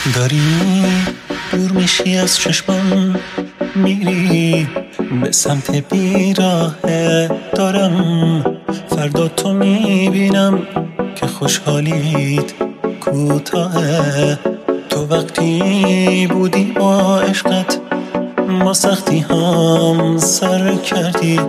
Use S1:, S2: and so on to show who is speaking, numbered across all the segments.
S1: داری دور میشی از چشمم، میری به سمت بیراهه. دارم فردا تو میبینم که خوشحالیت کوتاهه. تو وقتی بودی با عشقت ما سختی هم سر کردی.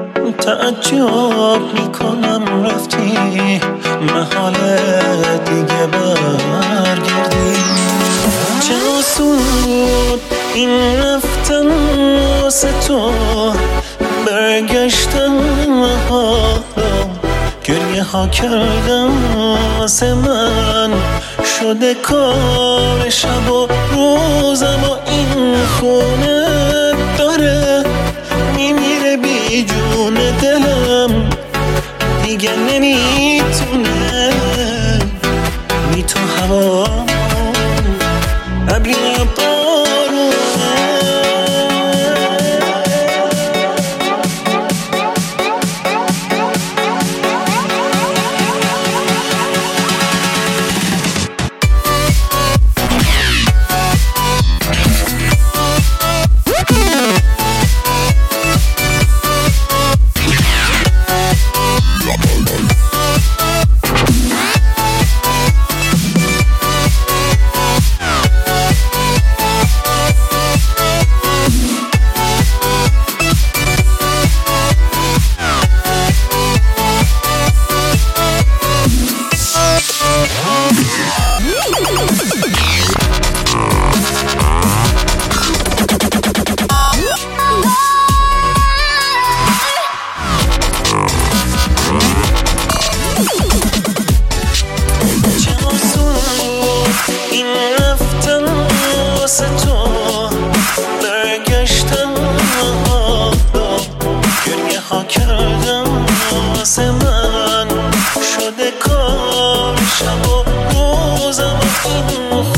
S1: تعجب میکنم رفتی محاله دیگه برگردی. چه آسون بود این رفتن واسه تو، برگشتن حالا گریه ها کردم واسه من. شده کار شب و روزم و این خونه داره میمیره بی جون دلم، دیگه نمیتونه. بی تو هوا ابری بارونه. این رفتن واسه تو، برگشتن حالا گریه ها کردم واسه من. شده کار شب و روزم و این